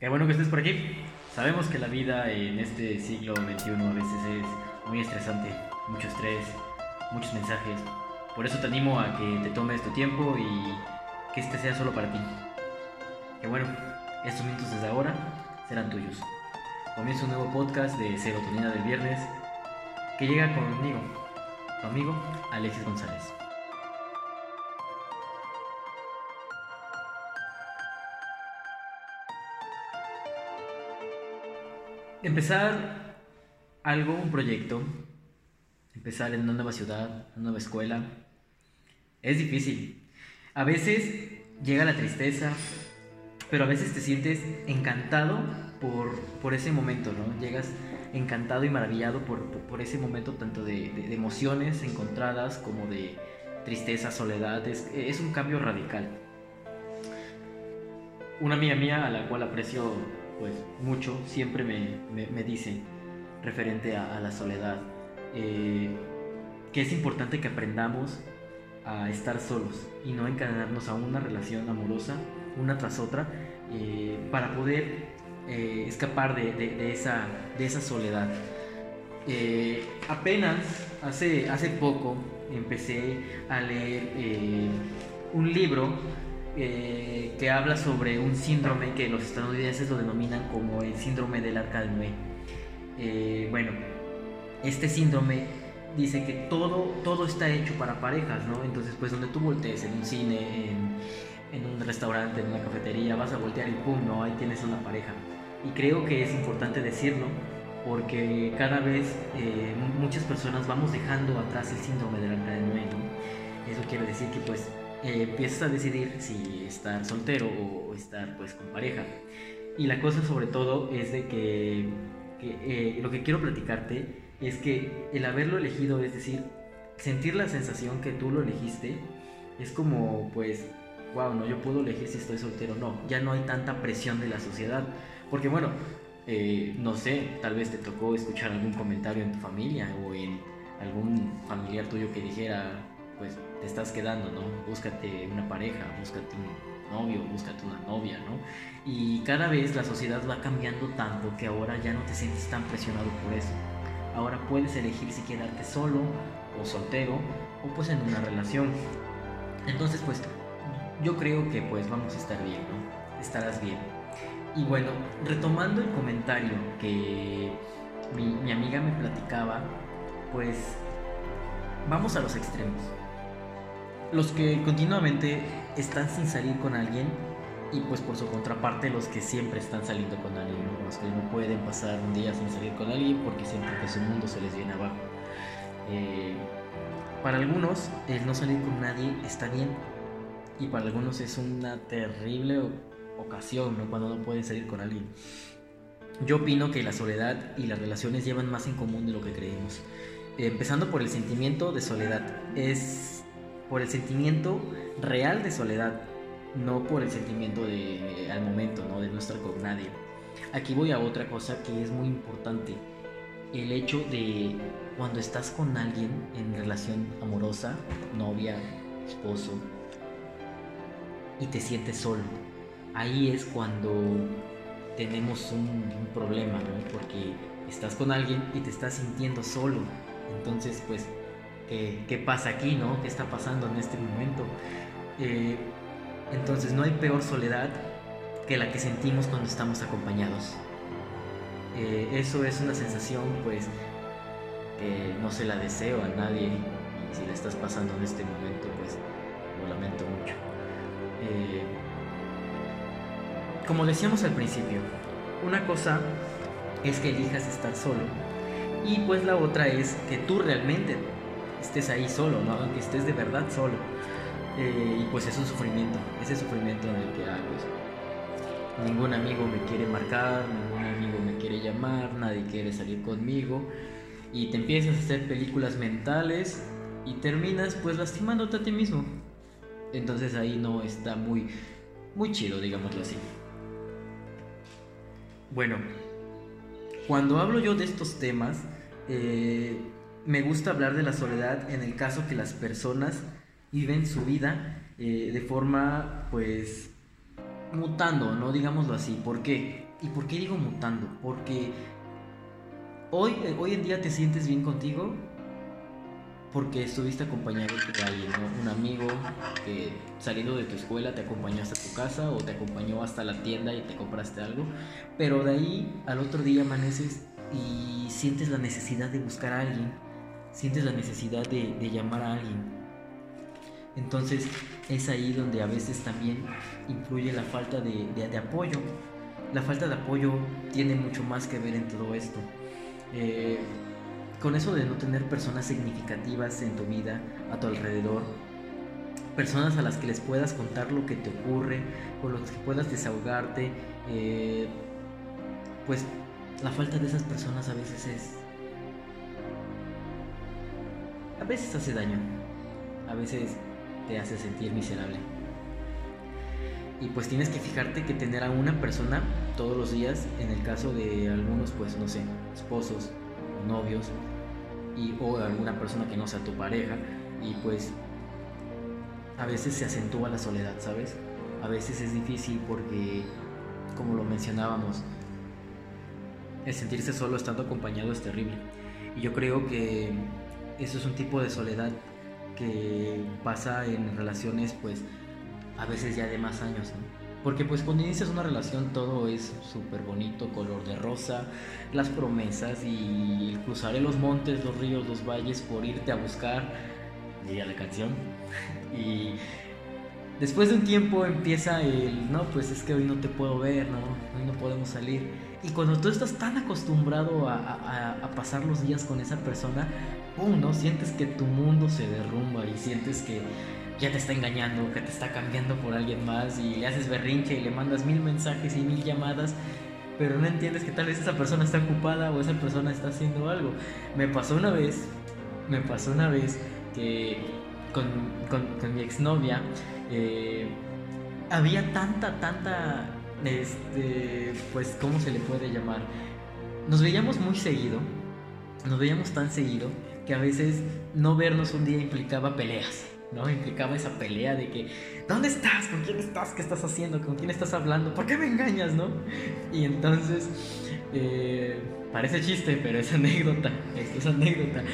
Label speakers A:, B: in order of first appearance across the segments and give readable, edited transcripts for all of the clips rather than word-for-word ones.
A: Qué bueno que estés por aquí. Sabemos que la vida en este siglo XXI a veces es muy estresante, mucho estrés, muchos mensajes. Por eso te animo a que te tomes tu tiempo y que este sea solo para ti. Que bueno, estos minutos desde ahora serán tuyos. Comienza un nuevo podcast de Serotonina del Viernes que llega conmigo, tu amigo Alexis González. Empezar algo, un proyecto, empezar en una nueva ciudad, una nueva escuela, es difícil. A veces llega la tristeza, pero a veces te sientes encantado por ese momento, ¿no? Llegas encantado y maravillado por ese momento, tanto de emociones encontradas como de tristeza, soledad. Es un cambio radical. Una amiga mía a la cual aprecio pues mucho siempre me dice referente a la soledad, eh, que es importante que aprendamos a estar solos y no encadenarnos a una relación amorosa una tras otra, para poder escapar de esa soledad. Apenas hace poco empecé a leer un libro que habla sobre un síndrome que los estadounidenses lo denominan como el síndrome del arca de Noé. Bueno, este síndrome dice que todo está hecho para parejas, ¿no? Entonces, pues donde tú voltees, en un cine, en un restaurante, en una cafetería, vas a voltear y pum, ¿no? Ahí tienes una pareja. Y creo que es importante decirlo porque cada vez muchas personas vamos dejando atrás el síndrome del arca de Noé, ¿no? Eso quiere decir que pues empiezas a decidir si estar soltero o estar pues con pareja. Y la cosa sobre todo es de que lo que quiero platicarte es que el haberlo elegido, es decir, sentir la sensación que tú lo elegiste, es como pues, wow, no, yo puedo elegir si estoy soltero o no. Ya no hay tanta presión de la sociedad. Porque bueno, no sé, tal vez te tocó escuchar algún comentario en tu familia o en algún familiar tuyo que dijera, pues te estás quedando, ¿no? Búscate una pareja, búscate un novio, búscate una novia, ¿no? Y cada vez la sociedad va cambiando tanto que ahora ya no te sientes tan presionado por eso. Ahora puedes elegir si quedarte solo o soltero o pues en una relación. Entonces pues yo creo que pues vamos a estar bien, ¿no? Estarás bien. Y bueno, retomando el comentario que mi amiga me platicaba, pues vamos a los extremos. Los que continuamente están sin salir con alguien y pues por su contraparte los que siempre están saliendo con alguien, ¿no? Los que no pueden pasar un día sin salir con alguien porque sienten que su mundo se les viene abajo. Eh, para algunos el no salir con nadie está bien y para algunos es una terrible ocasión, ¿no? Cuando no pueden salir con alguien. Yo opino que la soledad y las relaciones llevan más en común de lo que creemos. Empezando por el sentimiento de soledad. Es por el sentimiento real de soledad, no por el sentimiento de al momento, ¿no? De no estar con nadie. Aquí voy a otra cosa que es muy importante. El hecho de cuando estás con alguien en relación amorosa, novia, esposo, y te sientes solo. Ahí es cuando tenemos un problema, ¿no? Porque estás con alguien y te estás sintiendo solo. Entonces, pues, ¿qué pasa aquí, no? ¿Qué está pasando en este momento? Entonces, no hay peor soledad que la que sentimos cuando estamos acompañados. Eso es una sensación, pues, que no se la deseo a nadie. Y si la estás pasando en este momento, pues, lo lamento mucho. Como decíamos al principio, una cosa es que elijas estar solo y pues la otra es que tú realmente estés ahí solo, ¿no? Aunque estés de verdad solo. Y pues es un sufrimiento, ese sufrimiento en el que pues, ningún amigo me quiere marcar, ningún amigo me quiere llamar, nadie quiere salir conmigo y te empiezas a hacer películas mentales y terminas pues lastimándote a ti mismo. Entonces ahí no está muy chido, digámoslo así. Bueno, cuando hablo yo de estos temas, me gusta hablar de la soledad en el caso que las personas viven su vida de forma, pues, mutando, ¿no? Digámoslo así. ¿Por qué? ¿Y por qué digo mutando? Porque hoy en día te sientes bien contigo porque estuviste acompañado por alguien, ¿no? Un amigo que saliendo de tu escuela te acompañó hasta tu casa o te acompañó hasta la tienda y te compraste algo, pero de ahí al otro día amaneces y sientes la necesidad de buscar a alguien, sientes la necesidad de llamar a alguien. Entonces es ahí donde a veces también influye la falta de apoyo. La falta de apoyo tiene mucho más que ver en todo esto. Eh, con eso de no tener personas significativas en tu vida, a tu alrededor, personas a las que les puedas contar lo que te ocurre, con los que puedas desahogarte, eh, pues la falta de esas personas a veces hace daño, a veces te hace sentir miserable. Y pues tienes que fijarte que tener a una persona todos los días, en el caso de algunos, pues no sé, esposos, novios, o alguna persona que no sea tu pareja, y pues a veces se acentúa la soledad, ¿sabes? A veces es difícil porque, como lo mencionábamos, el sentirse solo estando acompañado es terrible. Y yo creo que eso es un tipo de soledad que pasa en relaciones, pues a veces ya de más años, ¿no? Porque pues cuando inicias una relación todo es súper bonito, color de rosa, las promesas y el cruzaré los montes, los ríos, los valles por irte a buscar, diría la canción. Y después de un tiempo empieza no, pues es que hoy no te puedo ver, ¿no? Hoy no podemos salir. Y cuando tú estás tan acostumbrado a pasar los días con esa persona, ¡pum!, ¿no? Sientes que tu mundo se derrumba y sientes que ya te está engañando, que te está cambiando por alguien más y le haces berrinche y le mandas 1000 mensajes y 1000 llamadas, pero no entiendes que tal vez esa persona está ocupada o esa persona está haciendo algo. Me pasó una vez que con mi exnovia había tanta, pues, ¿cómo se le puede llamar? Nos veíamos muy seguido, nos veíamos tan seguido que a veces no vernos un día implicaba peleas, ¿no? Implicaba esa pelea de que, ¿dónde estás? ¿Con quién estás? ¿Qué estás haciendo? ¿Con quién estás hablando? ¿Por qué me engañas, no? Y entonces, parece chiste, pero es anécdota, esto es anécdota.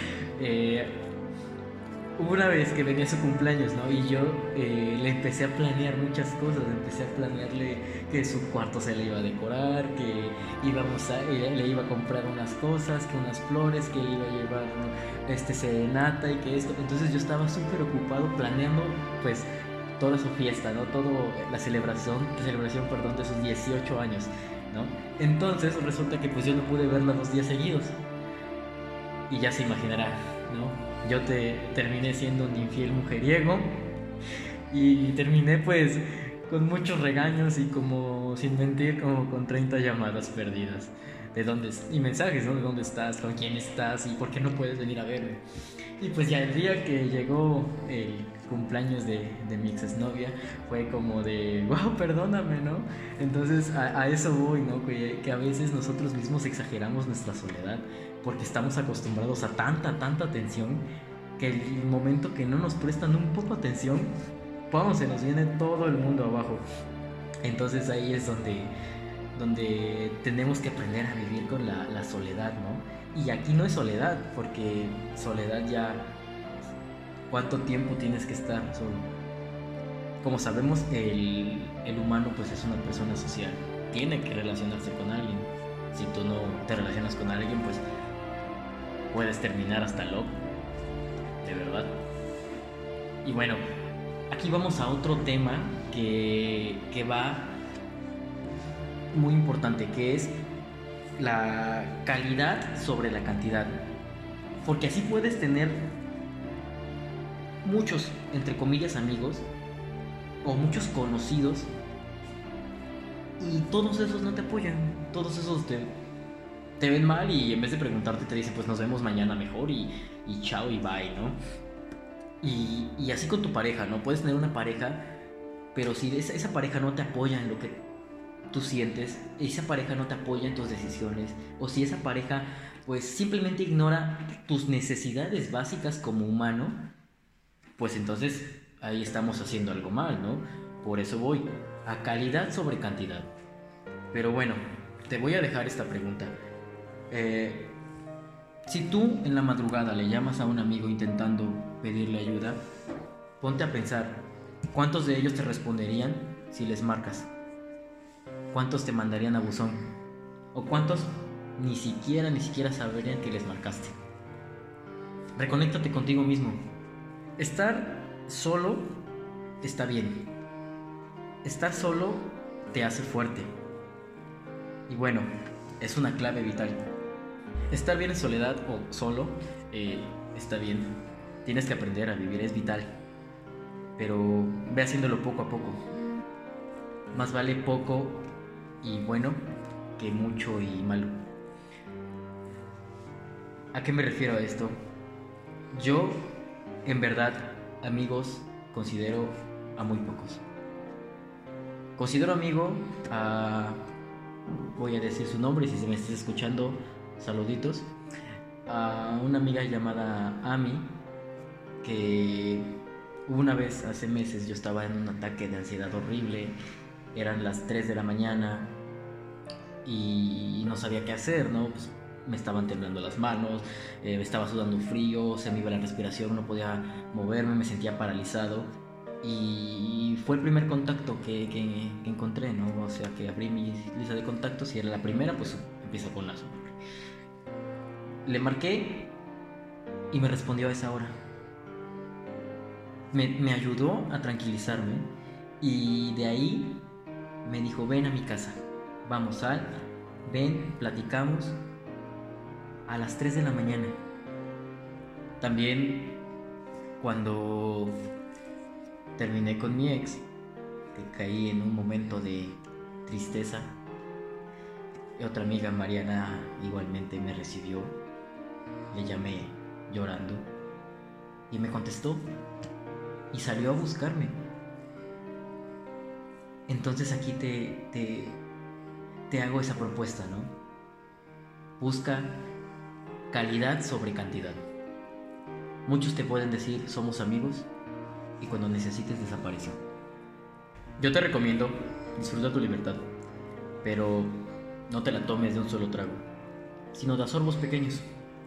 A: Hubo una vez que venía su cumpleaños, ¿no? Y yo le empecé a planear muchas cosas. Empecé a planearle que su cuarto se le iba a decorar, que le iba a comprar unas cosas, que unas flores, que le iba a llevar, ¿no?, serenata y que esto. Entonces yo estaba súper ocupado planeando, pues, toda su fiesta, ¿no? Todo la celebración, perdón, de sus 18 años, ¿no? Entonces resulta que pues yo no pude verla 2 días seguidos. Y ya se imaginará, ¿no? Yo terminé siendo un infiel mujeriego y terminé pues con muchos regaños y, como sin mentir, como con 30 llamadas perdidas y mensajes, ¿no? ¿De dónde estás? ¿Con quién estás? ¿Y por qué no puedes venir a verme? Y pues ya el día que llegó el cumpleaños de mi exnovia fue como de, wow, perdóname, ¿no? Entonces a eso voy, ¿no? Que a veces nosotros mismos exageramos nuestra soledad porque estamos acostumbrados a tanta atención que el momento que no nos prestan un poco atención, ¡pum!, se nos viene todo el mundo abajo. Entonces ahí es donde tenemos que aprender a vivir con la soledad, ¿no? Y aquí no es soledad, porque soledad ya, ¿cuánto tiempo tienes que estar solo? Como sabemos, el humano pues es una persona social, tiene que relacionarse con alguien. Si tú no te relacionas con alguien, pues puedes terminar hasta loco, de verdad. Y bueno, aquí vamos a otro tema que va muy importante, que es la calidad sobre la cantidad. Porque así puedes tener muchos, entre comillas, amigos o muchos conocidos y todos esos no te apoyan, todos esos te ven mal y en vez de preguntarte te dicen pues nos vemos mañana mejor y chao y bye, ¿no? Y así con tu pareja, ¿no? Puedes tener una pareja, pero si esa pareja no te apoya en lo que tú sientes, esa pareja no te apoya en tus decisiones, o si esa pareja pues simplemente ignora tus necesidades básicas como humano, pues entonces ahí estamos haciendo algo mal, ¿no? Por eso voy. a calidad sobre cantidad. Pero bueno, te voy a dejar esta pregunta. Si tú en la madrugada le llamas a un amigo intentando pedirle ayuda, ponte a pensar, ¿cuántos de ellos te responderían si les marcas? ¿Cuántos te mandarían a buzón? ¿O cuántos ni siquiera sabrían que les marcaste? Reconéctate contigo mismo. Estar solo está bien. Estar solo te hace fuerte. Y bueno, es una clave vital. Estar bien en soledad o solo está bien. Tienes que aprender a vivir, es vital. Pero ve haciéndolo poco a poco. Más vale poco y bueno que mucho y malo. ¿A qué me refiero a esto? Yo, en verdad, amigos, considero a muy pocos. Considero amigo a... voy a decir su nombre, si se me estás escuchando, saluditos. A una amiga llamada Ami, que una vez, hace meses, yo estaba en un ataque de ansiedad horrible. Eran las 3 de la mañana y no sabía qué hacer, ¿no? Pues me estaban temblando las manos, me estaba sudando frío, se me iba la respiración, no podía moverme, me sentía paralizado. Y fue el primer contacto que encontré, ¿no? O sea, que abrí mi lista de contactos y era la primera, pues empiezo con Lazo. Le marqué y me respondió a esa hora. Me ayudó a tranquilizarme y de ahí me dijo, ven a mi casa, vamos, ven, platicamos. A las 3 de la mañana. También cuando terminé con mi ex, que caí en un momento de tristeza, y otra amiga, Mariana, igualmente me recibió. Le llamé llorando y me contestó y salió a buscarme. Entonces aquí te hago esa propuesta, ¿no? Busca calidad sobre cantidad. Muchos te pueden decir somos amigos y cuando necesites desapareció. Yo te recomiendo, disfruta tu libertad, pero no te la tomes de un solo trago, sino de a sorbos pequeños.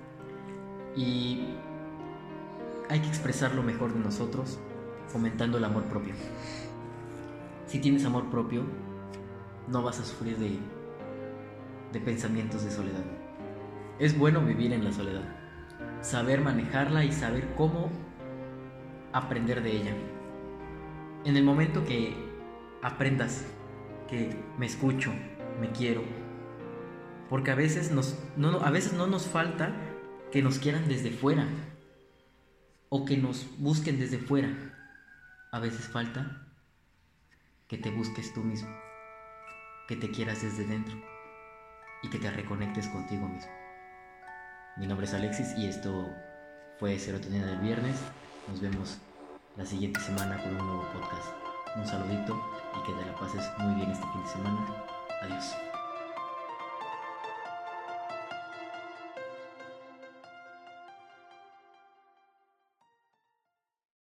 A: Y hay que expresar lo mejor de nosotros fomentando el amor propio. Si tienes amor propio, no vas a sufrir de pensamientos de soledad. Es bueno vivir en la soledad, saber manejarla y saber cómo aprender de ella. En el momento que aprendas que me escucho, me quiero, porque a veces no nos falta que nos quieran desde fuera o que nos busquen desde fuera. A veces falta que te busques tú mismo, que te quieras desde dentro y que te reconectes contigo mismo. Mi nombre es Alexis y esto fue Serotonina del Viernes. Nos vemos la siguiente semana con un nuevo podcast. Un saludito y que te la pases muy bien este fin de semana. Adiós.